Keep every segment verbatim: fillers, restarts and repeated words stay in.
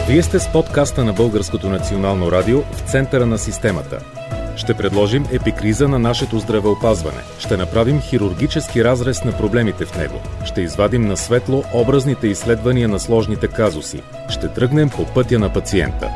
Вие сте с подкаста на Българското национално радио в центъра на системата. Ще предложим епикриза на нашето здравеопазване. Ще направим хирургически разрез на проблемите в него. Ще извадим на светло образните изследвания на сложните казуси. Ще тръгнем по пътя на пациента.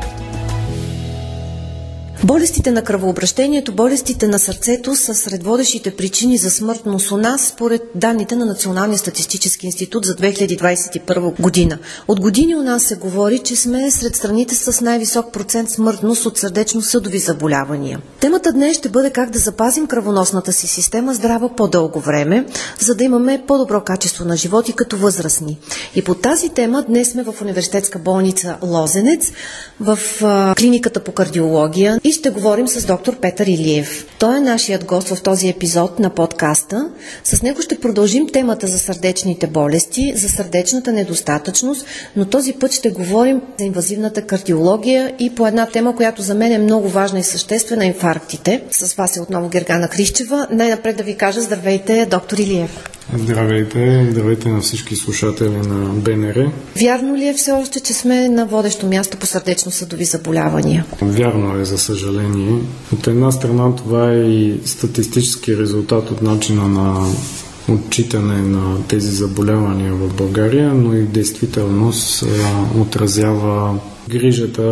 Болестите на кръвообращението, болестите на сърцето са сред водещите причини за смъртност у нас, според данните на Националния статистически институт за две хиляди двадесет и първа година. От години у нас се говори, че сме сред страните с най-висок процент смъртност от сърдечно-съдови заболявания. Темата днес ще бъде как да запазим кръвоносната си система здрава по-дълго време, за да имаме по-добро качество на живот и като възрастни. И по тази тема днес сме в Университетска болница Лозенец, в а, клиниката по кардиология, и ще говорим с доктор Петър Илиев. Той е нашият гост в този епизод на подкаста. С него ще продължим темата за сърдечните болести, за сърдечната недостатъчност, но този път ще говорим за инвазивната кардиология и по една тема, която за мен е много важна и съществена – инфарктите. С вас е отново Гергана Крищева. Най-напред да ви кажа здравейте, доктор Илиев. Здравейте, здравейте на всички слушатели на БНР. Вярно ли е все още, че сме на водещо място по сърдечно-съдови заболявания? Вярно е, за съжаление. От една страна това е и статистически резултат от начина на отчитане на тези заболявания в България, но и в действителност отразява грижата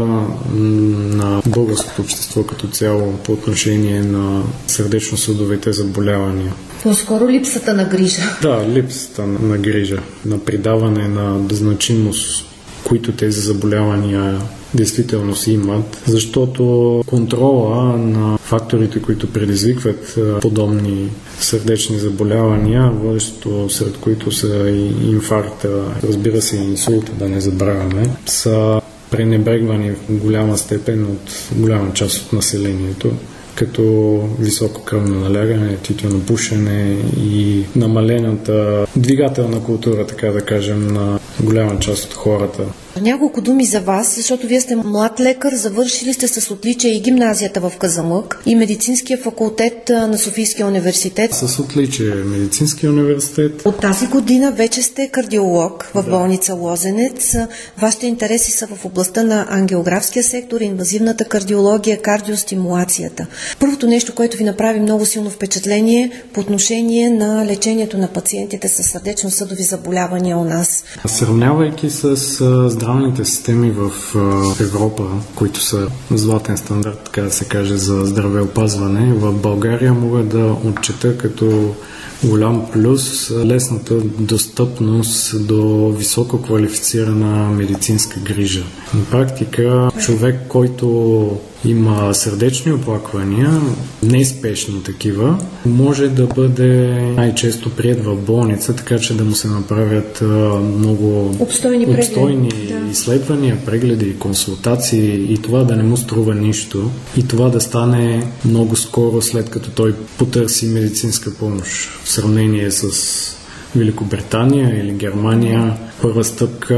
на българското общество като цяло по отношение на сърдечно-съдовите заболявания. По-скоро липсата на грижа. Да, липсата на грижа, на придаване на значимост, които тези заболявания действително си имат, защото контрола на факторите, които предизвикват подобни сърдечни заболявания, водещото сред които са и инфаркта, разбира се и инсулта, да не забравяме, са пренебрегвани в голяма степен от голяма част от населението, като високо кръвно налягане, тютюнопушене и намалената двигателна култура, така да кажем, на голяма част от хората. Няколко думи за вас, защото вие сте млад лекар, завършили сте с отличие и гимназията в Казанлък и медицинския факултет на Софийския университет. С отличие медицинския университет. От тази година вече сте кардиолог в болница Лозенец. Вашите интереси са в областта на ангиографския сектор, инвазивната кардиология, кардиостимулацията. Първото нещо, което ви направи много силно впечатление по отношение на лечението на пациентите с сърдечно-съдови заболявания у нас. Сравнявайки с здравните системи в Европа, които са златен стандарт, така да се каже, за здравеопазване, в България мога да отчета като голям плюс лесната достъпност до високо квалифицирана медицинска грижа. На практика човек, който има сърдечни оплаквания, неспешни такива, може да бъде най-често приет в болница, така че да му се направят много обстойни, обстойни да. изследвания, прегледи, консултации и това да не му струва нищо и това да стане много скоро след като той потърси медицинска помощ. В сравнение с Великобритания или Германия, първа стъпка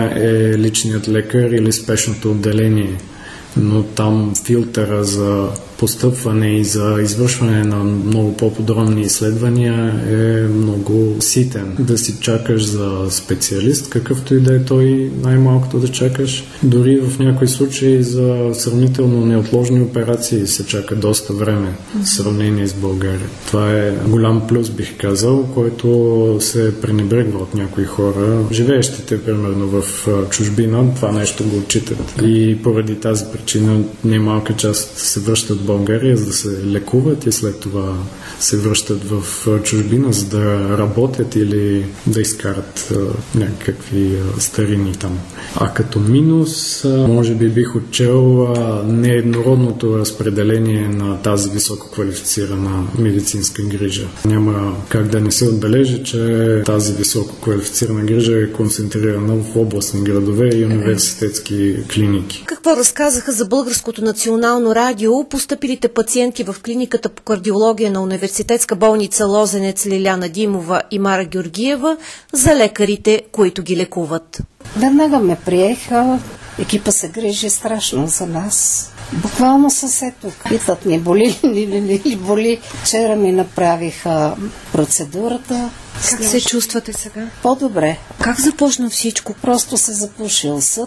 е личният лекар или спешното отделение. Но там филтъра за постъпване и за извършване на много по-подробни изследвания е много ситен. Да си чакаш за специалист, какъвто и да е той, най-малкото да чакаш. Дори в някои случаи за сравнително неотложни операции се чака доста време в сравнение с България. Това е голям плюс, бих казал, който се пренебрегва от някои хора. Живеещите, примерно, в чужбина, това нещо го отчитат. И поради тази причина немалка част се връщат в България, за да се лекуват и след това се връщат в чужбина, за да работят или да изкарат а, някакви а, старини там. А като минус, а, може би бих отчел а, нееднородното разпределение на тази високо квалифицирана медицинска грижа. Няма как да не се отбележи, че тази високо квалифицирана грижа е концентрирана в областни градове и университетски клиники. Какво разказаха за Българското национално радио постъпилите пациентки в клиниката по кардиология на Университетска болница Лозенец Лиляна Димова и Мара Георгиева за лекарите, които ги лекуват? Веднага ме приеха. Екипа се грижи страшно за нас. Буквално съсед тук. Питат ни, боли ли, ли, ли боли. Вчера ми направиха процедурата. Как се чувствате сега? По-добре. Как започна всичко? Просто се запушил съд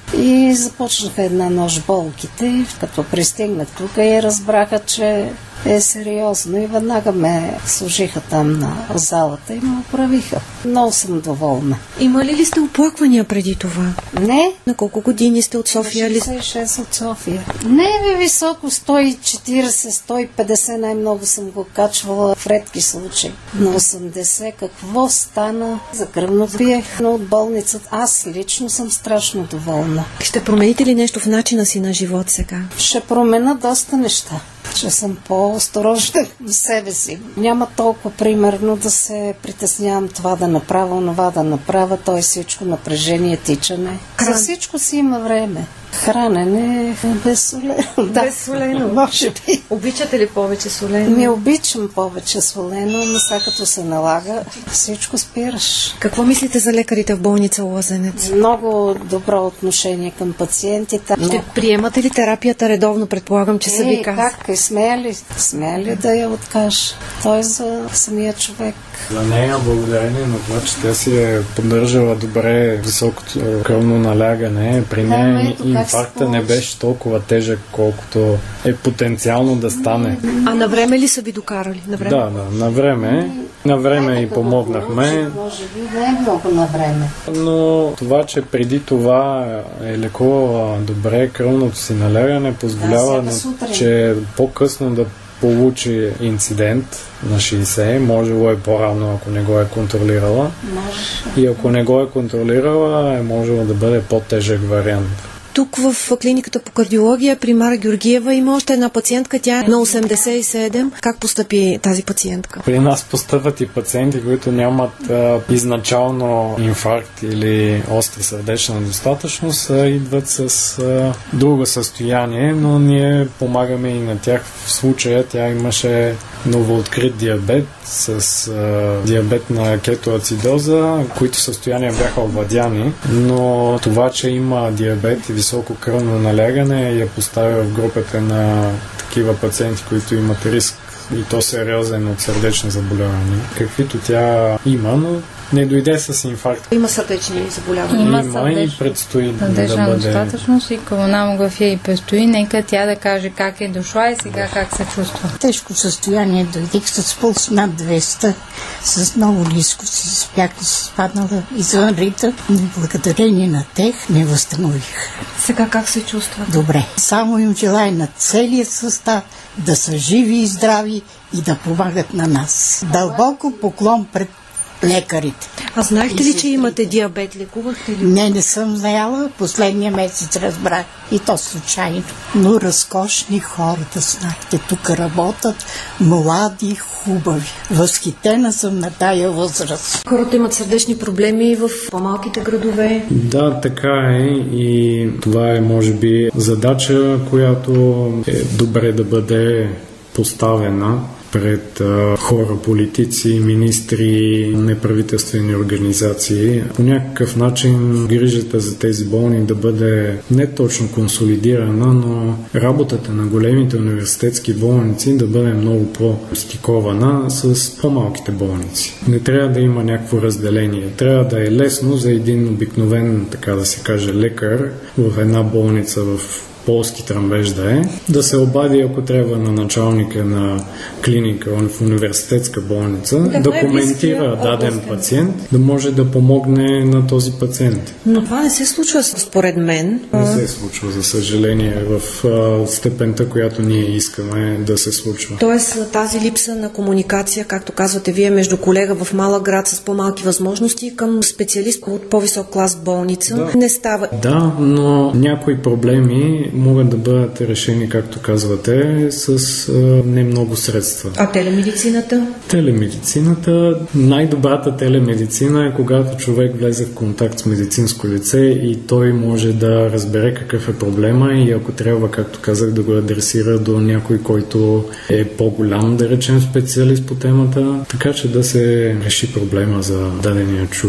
и започнаха една нощ болките. Като пристигнах тук и разбраха, че е сериозно и веднага ме служиха там на залата и ме оправиха. Много съм доволна. Имали ли сте оплаквания преди това? Не. На колко години сте от София? шейсет и шест от София. Не е високо, сто и четиридесет, сто и петдесет най-много съм го качвала в редки случаи. На осемдесет какво стана? За кръвно приех от болницата. Аз лично съм страшно доволна. Ще промените ли нещо в начина си на живот сега? Ще променя доста неща. Че съм по-осторожна в себе си. Няма толкова примерно да се притеснявам това да направя, онова да направя, т.е. всичко напрежение, тичане. За всичко си има време. Хранене безсолено. Да. Безсолено. Може би. Обичате ли повече солено? Не обичам повече солено, но сега като се налага, всичко спираш. Какво мислите за лекарите в болница Лозенец? Много добро отношение към пациентите. Ще но... приемате ли терапията редовно? Предполагам, че е, са ви казали. Как? Смея ли? Смея ли да я откажа? Той е за самия човек. За нея благодарение на това, че тя си е поддържала добре високото кръвно налягане. При нея да, инфаркта не беше толкова тежък, колкото е потенциално да стане. А на време ли са ви докарали? На време? Да, да, на време. На време и помогнахме. Може би не е много на време. Но това, че преди това е лекувала добре кръвното си налягане, позволява, да, че по-късно да получи инцидент на шейсет, можело е по-рано, ако не го е контролирала. Може. И ако не го е контролирала, е можело да бъде по-тежък вариант. Тук в клиниката по кардиология при Мара Георгиева има още една пациентка, тя е на осемдесет и седем. Как постъпи тази пациентка? При нас постъпват и пациенти, които нямат а, изначално инфаркт или остра сърдечна недостатъчност, а идват с а, друго състояние, но ние помагаме и на тях. В случая тя имаше новооткрит диабет с а, диабет на кетоацидоза, които състояния бяха овладяни, но това, че има диабет и високо кръвно налягане, я поставя в групата на такива пациенти, които имат риск и то сериозен от сърдечни заболявания, каквито тя има, но не дойде с инфаркт. Има сърдечни заболявания. Има, има и предстои сърдечна да бъде. Достатъчност и колонамография и предстои. Нека тя да каже как е дошла и сега как се чувства. Тежко състояние, дойдих с пулс над двеста, с много ниско си спях и си спаднала извън рита, но благодарение на тех не възстанових. Сега как се чувства? Добре. Само им желая на целия състав да са живи и здрави и да помагат на нас. Дълбоко поклон пред лекарите. А знаехте ли, че имате диабет? Лекувахте ли? Не, не съм знаела. Последния месец разбрах. И то случайно. Но разкошни хората, знаете, тук работят млади, хубави. Възхитена съм на тая възраст. Хората имат сърдечни проблеми в по-малките градове. Да, така е и това е, може би, задача, която е добре да бъде поставена пред а, хора, политици, министри, неправителствени организации. По някакъв начин грижата за тези болни да бъде не точно консолидирана, но работата на големите университетски болници да бъде много по-стикована с по-малките болници. Не трябва да има някакво разделение. Трябва да е лесно за един обикновен, така да се каже, лекар в една болница в полски тръмбеж да е, да се обади, ако трябва, на началника на клиника в университетска болница, да, да коментира даден пациент, да може да помогне на този пациент. Но това не се случва според мен. Не се случва, за съжаление, в а, степента, която ние искаме да се случва. Тоест тази липса на комуникация, както казвате вие, между колега в малък град с по-малки възможности към специалист от по-висок клас болница, да, не става. Да, но някои проблеми могат да бъдат решени, както казвате, с а, не много средства. А телемедицината? Телемедицината, най-добрата телемедицина е когато човек влезе в контакт с медицинско лице и той може да разбере какъв е проблема и ако трябва, както казах, да го адресира до някой, който е по-голям, да речем специалист по темата, така че да се реши проблема за дадения човек.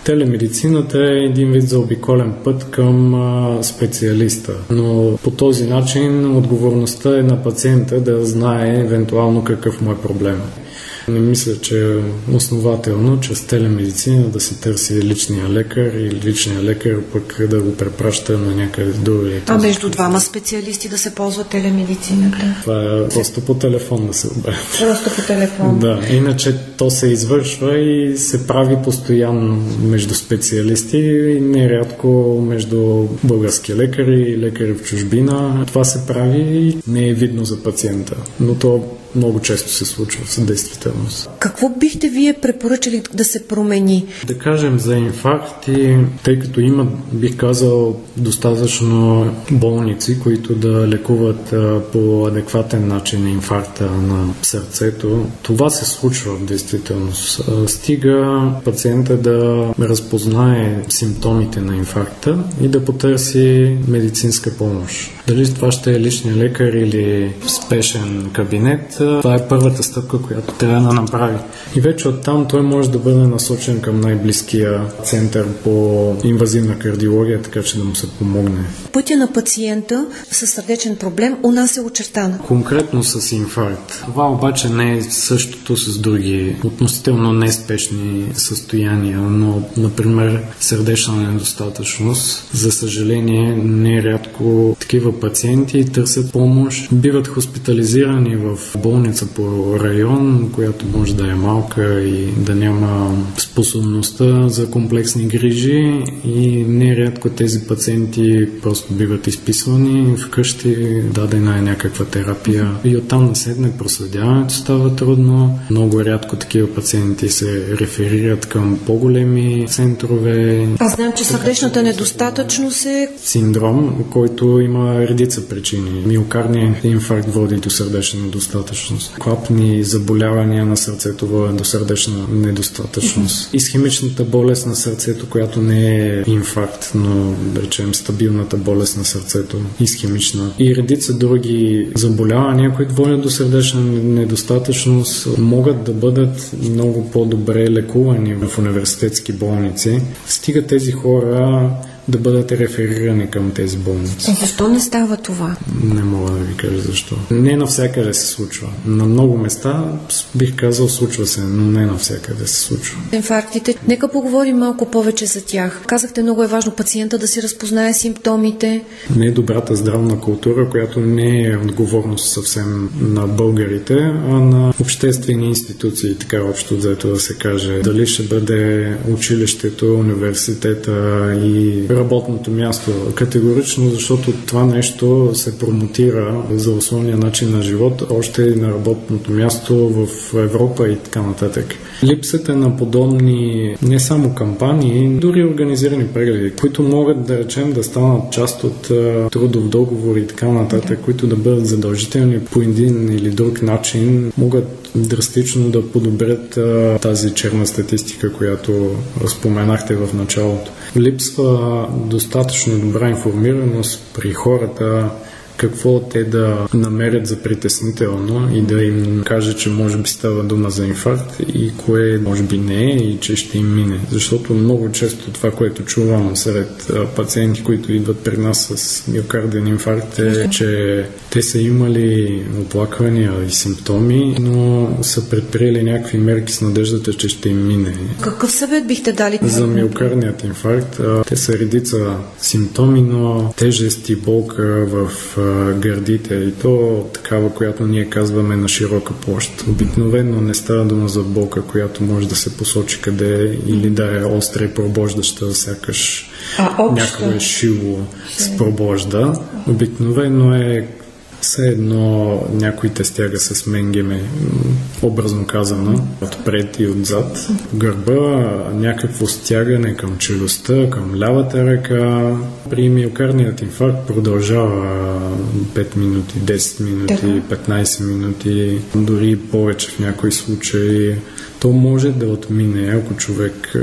Телемедицината е един вид заобиколен път към а, специалиста, но по този начин отговорността е на пациента да знае евентуално какъв му е проблем. Не мисля, че е основателно чрез телемедицина да се търси личния лекар или личния лекар пък да го препраща на някъде други. А между двама специалисти да се ползва телемедицината? Това е просто по телефон да се обадят. Просто по телефон? Да, иначе то се извършва и се прави постоянно между специалисти и нерядко между български лекари и лекари в чужбина. Това се прави и не е видно за пациента, но то много често се случва в действителност. Какво бихте вие препоръчали да се промени? Да кажем за инфаркти, тъй като има, бих казал, достатъчно болници, които да лекуват а, по адекватен начин инфаркта на сърцето. Това се случва в действителност. А, стига пациента да разпознае симптомите на инфаркта и да потърси медицинска помощ. Дали това ще е личния лекар или спешен кабинет, това е първата стъпка, която трябва да направи. И вече оттам той може да бъде насочен към най-близкия център по инвазивна кардиология, така че да му се помогне. Пътя на пациента със сърдечен проблем у нас е очертана. Конкретно с инфаркт. Това обаче не е същото с други относително неспешни състояния, но, например, сърдечна недостатъчност. За съжаление, нерядко такива пациенти търсят помощ, биват хоспитализирани в болница по район, която може да е малка и да няма способността за комплексни грижи и нерядко тези пациенти просто биват изписвани вкъщи, дадена е някаква терапия и оттам наседне проследяването става трудно. Много рядко такива пациенти се реферират към по-големи центрове. Аз знам, че сърдечната недостатъчност е синдром, който има редица причини. Миокардният инфаркт води до сърдечна недостатъчност. Клапни заболявания на сърцето водят до сърдечна недостатъчност. Исхемичната болест на сърцето, която не е инфаркт, но да речем стабилната болест на сърцето, исхемична. И редица други заболявания, които водят до сърдечна недостатъчност, могат да бъдат много по-добре лекувани в университетски болници. Стига тези хора да бъдат реферирани към тези болници. Защо не става това? Не мога да ви кажа защо. Не навсякъде се случва. На много места бих казал случва се, но не навсякъде се случва. Инфарктите, нека поговорим малко повече за тях. Казахте, много е важно пациента да си разпознае симптомите. Не е добрата здравна култура, която не е отговорност съвсем на българите, а на обществени институции, така общо взето да се каже. Дали ще бъде училището, университета и работното място. Категорично, защото това нещо се промотира за основния начин на живот, още и на работното място в Европа и така нататък. Липсата на подобни не само кампании, дори организирани прегледи, които могат да речем да станат част от uh, трудов договор и така нататък, които да бъдат задължителни по един или друг начин, могат драстично да подобрят uh, тази черна статистика, която споменахте в началото. Липсва достатъчно добра информираност при хората, какво те да намерят за притеснително и да им каже, че може би става дума за инфаркт и кое може би не е и че ще им мине. Защото много често това, което чувам сред пациенти, които идват при нас с миокарден инфаркт е, че те са имали оплаквания и симптоми, но са предприели някакви мерки с надеждата, че ще им мине. Какъв съвет бихте дали? За миокардният инфаркт те са редица симптоми, но тежест и болка в гърдите и то такава, която ние казваме на широка площ. Обикновено не става дума за болка, която може да се посочи къде е или да е остра и пробождаща, сякаш някакво шило с пробожда. Обикновено е все едно някой те стяга с менгеме, образно казано, отпред и отзад. Гърба, някакво стягане към челюстта, към лявата ръка. При миокардният инфаркт продължава пет минути, десет минути, петнайсет минути, дори повече в някои случаи. То може да отмине, ако човек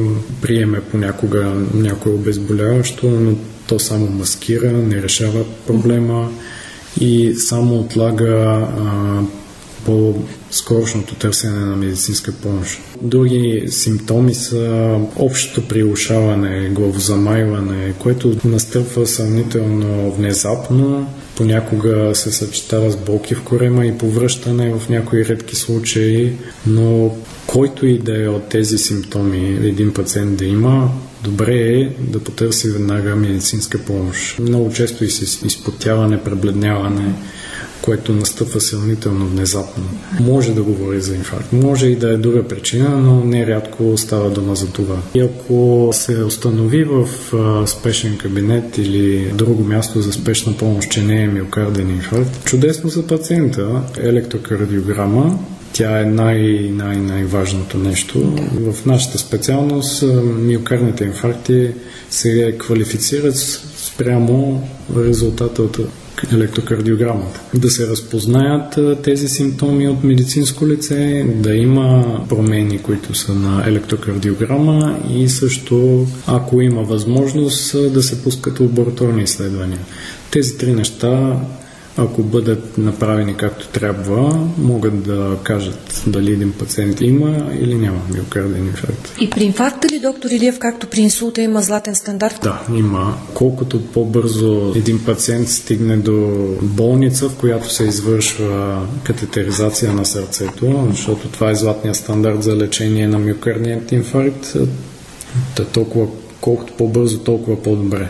приеме понякога някое обезболяващо, но то само маскира, не решава проблема и само отлага а, по-скорошното търсене на медицинска помощ. Други симптоми са общото прилушаване, главозамайване, което настъпва сравнително внезапно. Понякога се съчетава с болки в корема и повръщане в някои редки случаи, но който и да е от тези симптоми един пациент да има, добре е да потърси веднага медицинска помощ. Много често и с изпотяване, пребледняване, което настъпва сравнително внезапно. Може да говори за инфаркт, може и да е друга причина, но нерядко става дума за това. И ако се установи в а, спешен кабинет или друго място за спешна помощ, че не е миокарден инфаркт, чудесно за пациента, електрокардиограма, тя е най-най-най-важното нещо. В нашата специалност миокардните инфаркти се квалифицират спрямо резултата от електрокардиограмата. Да се разпознаят тези симптоми от медицинско лице, да има промени, които са на електрокардиограма и също, ако има възможност, да се пускат лабораторни изследвания. Тези три неща, ако бъдат направени както трябва, могат да кажат дали един пациент има или няма миокарден инфаркт. И при инфаркта ли, доктор Илиев, както при инсулта, има златен стандарт? Да, има. Колкото по-бързо един пациент стигне до болница, в която се извършва катетеризация на сърцето, защото това е златният стандарт за лечение на миокардният инфаркт, да толкова, колкото по-бързо, толкова по-добре.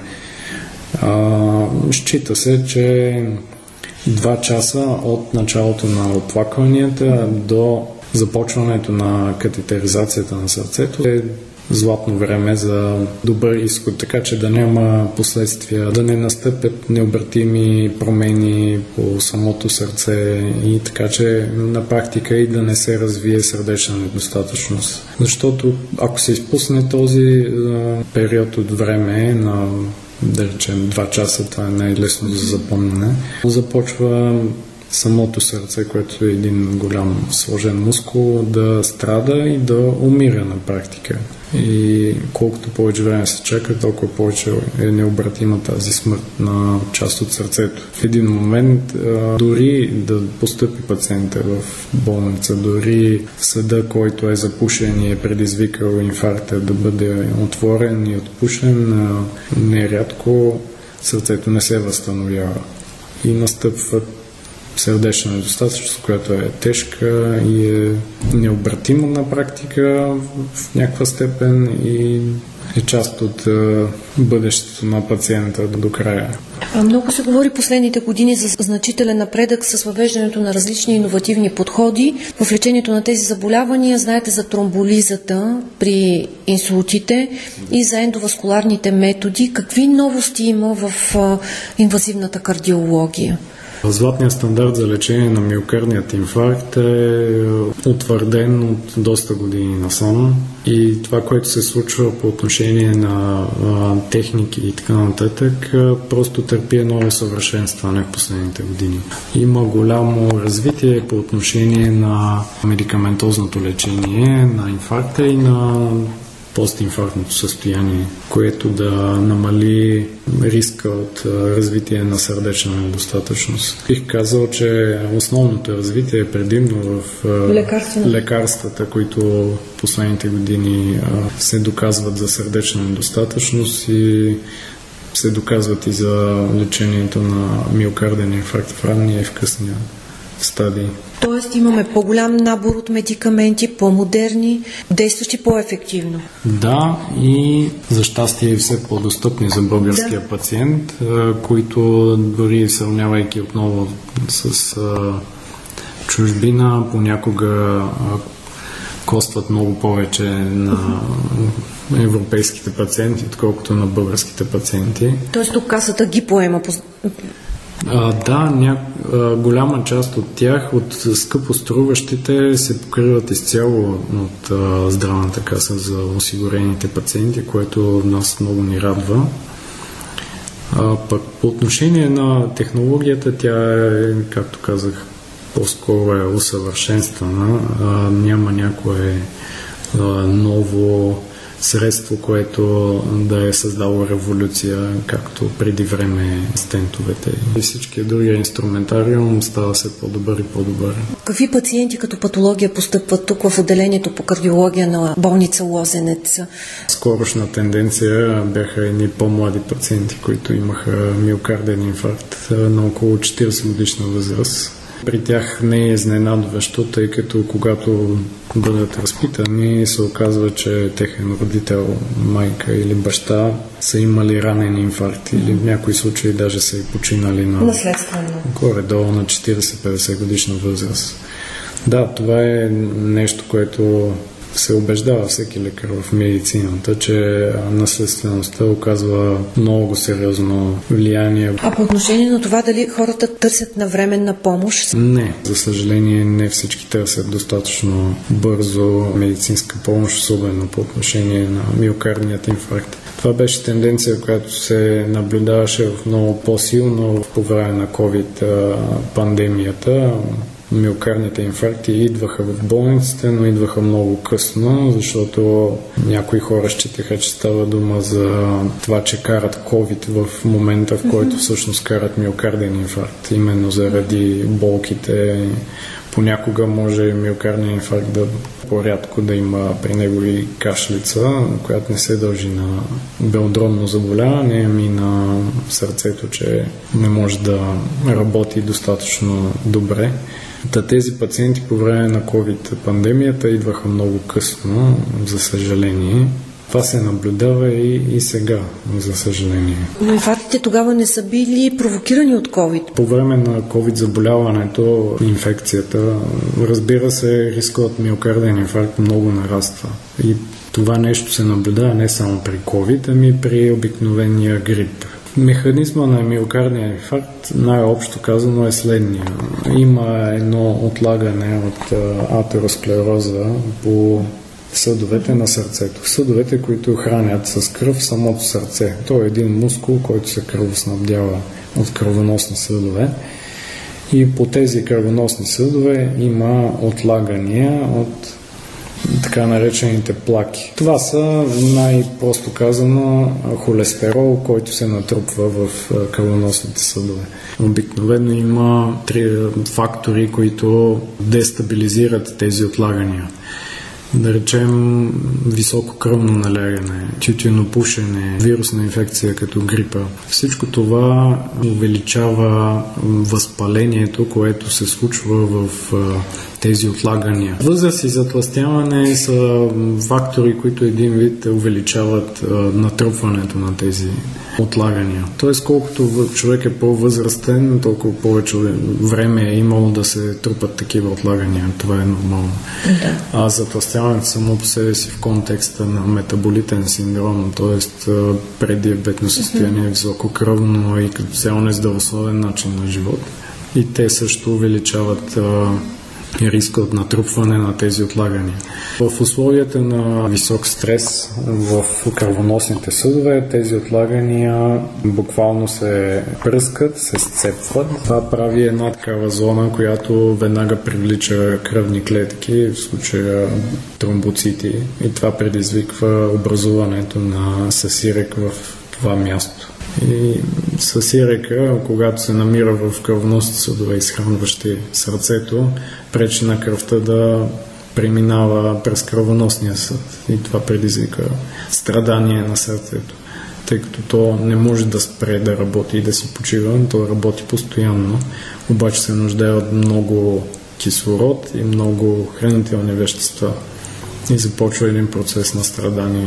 А, счита се, че два часа от началото на оплакванията до започването на катетеризацията на сърцето е златно време за добър изход, така че да няма последствия, да не настъпят необратими промени по самото сърце и така че на практика и да не се развие сърдечна недостатъчност. Защото ако се изпусне този период от време на, да речем, два часа, това е най-лесно за запомняне, започва самото сърце, което е един голям сложен мускул, да страда и да умира на практика. И колкото повече време се чака, толкова повече е необратима тази смърт на част от сърцето. В един момент, дори да постъпи пациента в болница, дори съда, който е запушен и е предизвикал инфаркта, да бъде отворен и отпушен, нерядко сърцето не се възстановява. И настъпват сърдечна недостатъчност, която е тежка и е необратима на практика в някаква степен и е част от е, бъдещето на пациента до края. Много се говори последните години за значителен напредък с въвеждането на различни иновативни подходи в лечението на тези заболявания. Знаете за тромболизата при инсултите и за ендоваскуларните методи. Какви новости има в е, инвазивната кардиология? Златният стандарт за лечение на миокардният инфаркт е утвърден от доста години насам и това, което се случва по отношение на а, техники и така нататък, просто търпи едно усъвършенстване в последните години. Има голямо развитие по отношение на медикаментозното лечение на инфаркта и на постинфарктното състояние, което да намали риска от развитие на сърдечна недостатъчност. Бих казал, че основното развитие е предимно в Лекарствена. лекарствата, които последните години се доказват за сърдечна недостатъчност и се доказват и за лечението на миокарден инфаркт в ранния и в късния стадии. Тоест имаме по-голям набор от медикаменти, по-модерни, действащи по-ефективно. Да, и за щастие все по-достъпни за българския да. пациент, които дори сравнявайки отново с а, чужбина, понякога а, костват много повече на европейските пациенти, отколкото на българските пациенти. Тоест тук касата ги поема по... А, да, ня... а, голяма част от тях, от скъпо струващите, се покриват изцяло от а, здравната каса за осигурените пациенти, което нас много ни радва. А, пък по отношение на технологията, тя е, както казах, по-скоро е усъвършенствана. А, няма някое а, ново средство, което да е създало революция, както преди време стентовете. И всичкия другия инструментариум става се по-добър и по-добър. Какви пациенти като патология постъпват тук в отделението по кардиология на болница Лозенец? Скорошна тенденция бяха едни по-млади пациенти, които имаха миокарден инфаркт на около четиридесет годишна възраст. При тях не е изненадващо, тъй като когато бъдат разпитани, се оказва, че техен родител, майка или баща са имали ранен инфаркт или в някои случаи даже са и починали на наследствено. Горе-долу на четиридесет-петдесет годишна възраст. Да, това е нещо, което се убеждава всеки лекар в медицината, че наследствеността оказва много сериозно влияние. А по отношение на това дали хората търсят навременна помощ? Не. За съжаление, не всички търсят достатъчно бързо медицинска помощ, особено по отношение на миокардният инфаркт. Това беше тенденция, която се наблюдаваше в много по-силно по време на ковид пандемията. Миокардните инфаркти идваха в болниците, но идваха много късно, защото някои хора считаха, че става дума за това, че карат COVID в момента, в който всъщност карат миокарден инфаркт. Именно заради болките. Понякога може миокарден инфаркт да по-рядко да има при него и кашлица, която не се дължи на белодробно заболяване, ами на сърцето, че не може да работи достатъчно добре. Та тези пациенти по време на COVID-пандемията идваха много късно, за съжаление. Това се наблюдава и, и сега, за съжаление. Но инфарктите тогава не са били провокирани от COVID? По време на COVID заболяването, инфекцията, разбира се, риска от миокарден инфаркт много нараства. И това нещо се наблюдава не само при COVID, ами при обикновения грип. Механизма на миокардния инфаркт, най-общо казано, е следния. Има едно отлагане от атеросклероза по съдовете на сърцето. Съдовете, които хранят с кръв самото сърце. То е един мускул, който се кръвоснабдява от кръвоносни съдове. И по тези кръвоносни съдове има отлагания от така наречените плаки. Това са, най-просто казано, холестерол, който се натрупва в кръвоносните съдове. Обикновено има три фактори, които дестабилизират тези отлагания. Да речем високо кръвно налягане, тютюнопушене, вирусна инфекция като грипа. Всичко това увеличава възпалението, което се случва в тези отлагания. Възраст и затлъстяване са фактори, които един вид увеличават натрупването на тези отлагания. Тоест, колкото човек е по-възрастен, толкова повече време е имало да се трупат такива отлагания. Това е нормално. Да. А затлъстяването само по себе си в контекста на метаболитен синдром, т.е. преддиабетно състояние, висококръвно и като цяло нездравословен начин на живот. И те също увеличават риска от натрупване на тези отлагания. В условията на висок стрес в кръвоносните съдове тези отлагания буквално се пръскат, се сцепват. Това прави една такава зона, която веднага привлича кръвни клетки, в случая тромбоцити, и това предизвиква образуването на съсирек в това място. И съсирека, когато се намира в кръвоносните съдове, изхранващи сърцето, пречи на кръвта да преминава през кръвоносния съд. И това предизвика страдание на сърцето, тъй като то не може да спре да работи и да си почива, то работи постоянно, обаче се нуждае от много кислород и много хранителни вещества. И започва един процес на страдание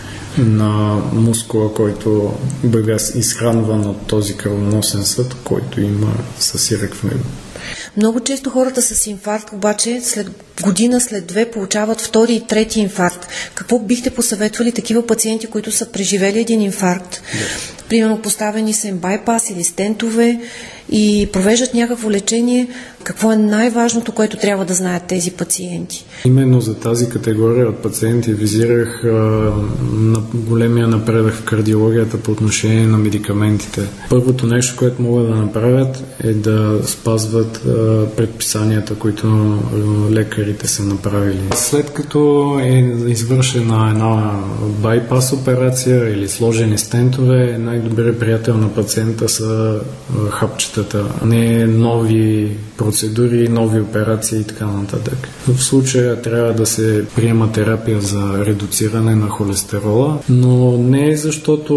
на мускула, който бъде изхранван от този кръвоносен съд, който има съсирек в него. Много често хората с инфаркт обаче след година, след две получават втори и трети инфаркт. Какво бихте посъветвали такива пациенти, които са преживели един инфаркт? Да. Примерно поставени са им байпас или стентове и провеждат някакво лечение. Какво е най-важното, което трябва да знаят тези пациенти? Именно за тази категория от пациенти визирах а, на големия напредък в кардиологията по отношение на медикаментите. Първото нещо, което могат да направят, е да спазват а, предписанията, които а, лекари лекарите са направили. След като е извършена една байпас операция или сложени стентове, най-добрият приятел на пациента са хапчетата, не нови процедури, нови операции и така нататък. В случая трябва да се приема терапия за редуциране на холестерола, но не е защото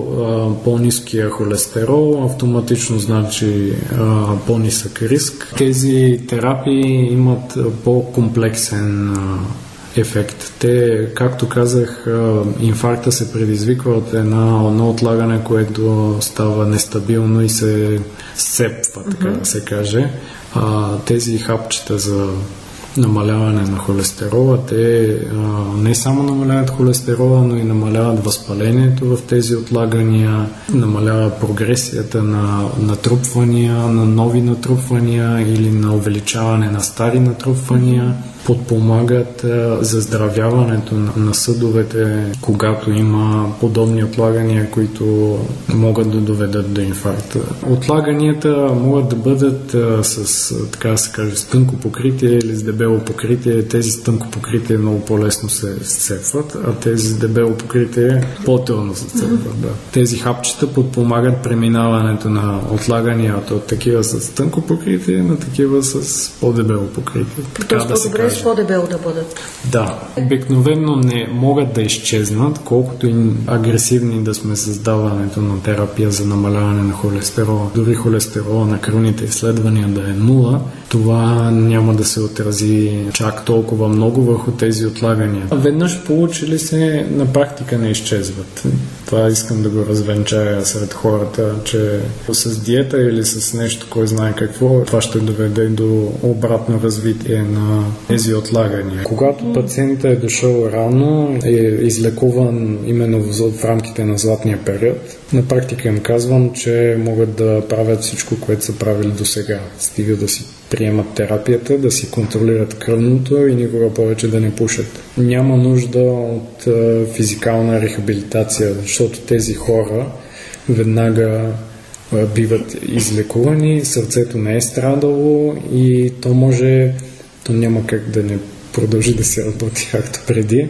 а, по-ниския холестерол автоматично значи а, по-нисък риск. Тези терапии имат по-комплексен а, ефект. Те, както казах, инфаркта се предизвиква от една, едно отлагане, което става нестабилно и се сцепва, така mm-hmm. да се каже. А, тези хапчета за намаляване на холестерола, те а, не само намаляват холестерола, но и намаляват възпалението в тези отлагания, намаляват прогресията на натрупвания, на нови натрупвания или на увеличаване на стари натрупвания, подпомагат а, заздравяването на, на съдовете, когато има подобни отлагания, които могат да доведат до инфаркта. Отлаганията могат да бъдат а, с, така да се каже, с тънко покритие или с дебело покритие. Тези с тънко покритие много по-лесно се сцепват, а тези с дебело покритие по-трудно се сцепват. Да. Тези хапчета подпомагат преминаването на отлаганията от такива с тънко покритие на такива с по-дебело покритие. Така да се каже. По-дебело да бъдат. Да. Обикновено не могат да изчезнат, колкото и агресивни да сме създаването на терапия за намаляване на холестерола. Дори холестерола на кръвните изследвания да е нула, това няма да се отрази чак толкова много върху тези отлагания. Веднъж получили се, на практика не изчезват. Това искам да го развенчая сред хората, че с диета или с нещо, кой знае какво, това ще доведе до обратно развитие на тези отлагания. Когато пациентът е дошъл рано, е излекуван именно в рамките на златния период, на практика им казвам, че могат да правят всичко, което са правили до сега. Стига да си приемат терапията, да си контролират кръвното и никога повече да не пушат. Няма нужда от а, физикална рехабилитация, защото тези хора веднага а, биват излекувани, сърцето не е страдало и то може, то няма как да не продължи да се работи както преди,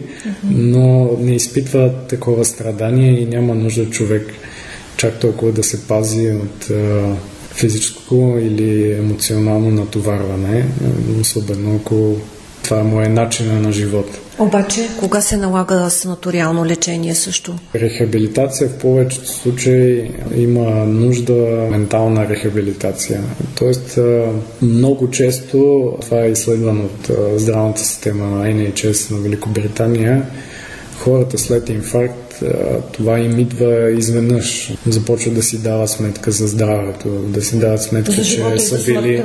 но не изпитва такова страдание и няма нужда човек чак толкова да се пази от а, физическо или емоционално натоварване, особено ако това му е начина на живот. Обаче, кога се налага санаториално лечение също? Рехабилитация в повечето случаи има нужда ментална рехабилитация. Тоест, много често, това е изследвано от здравната система на Ен Ейч Ес на Великобритания, хората след инфаркт, това им идва изведнъж. Започват да си дават сметка за здравето, да си дават сметка, за че са били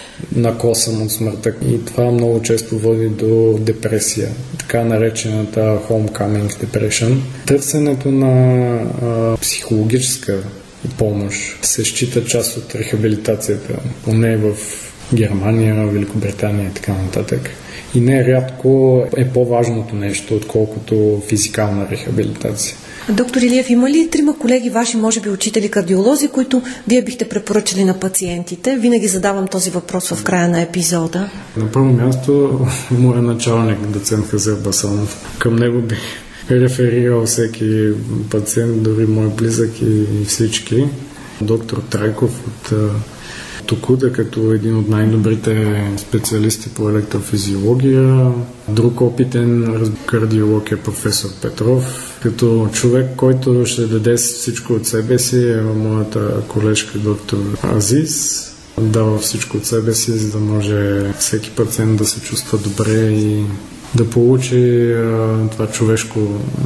на косъм от смъртта. И това много често води до депресия, така наречената homecoming depression. Търсенето на а, психологическа помощ се счита част от рехабилитацията, поне в Германия, Великобритания и така нататък. И нерядко е по-важното нещо, отколкото физикална рехабилитация. Доктор Илиев, има ли трима колеги ваши, може би учители кардиолози, които вие бихте препоръчали на пациентите? Винаги задавам този въпрос в края на епизода. На първо място, моя началник, доцент Хазел Басанов. Към него бих реферирал всеки пациент, дори мой близък и всички. Доктор Трайков от Токуда, като един от най-добрите специалисти по електрофизиология. Друг опитен кардиолог е професор Петров. Като човек, който ще даде всичко от себе си, е моята колежка доктор Азис. Дава всичко от себе си, за да може всеки пациент да се чувства добре и да получи а, това човешко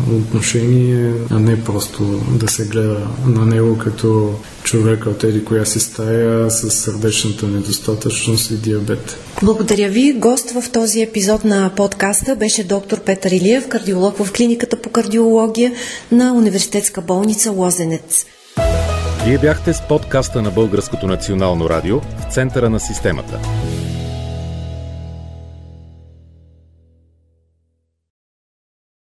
отношение, а не просто да се гледа на него като човек от еди коя си стая с сърдечната недостатъчност и диабет. Благодаря ви. Гост в този епизод на подкаста беше доктор Петър Илиев, кардиолог в клиниката по кардиология на Университетска болница Лозенец. Вие бяхте с подкаста на Българското национално радио в центъра на системата.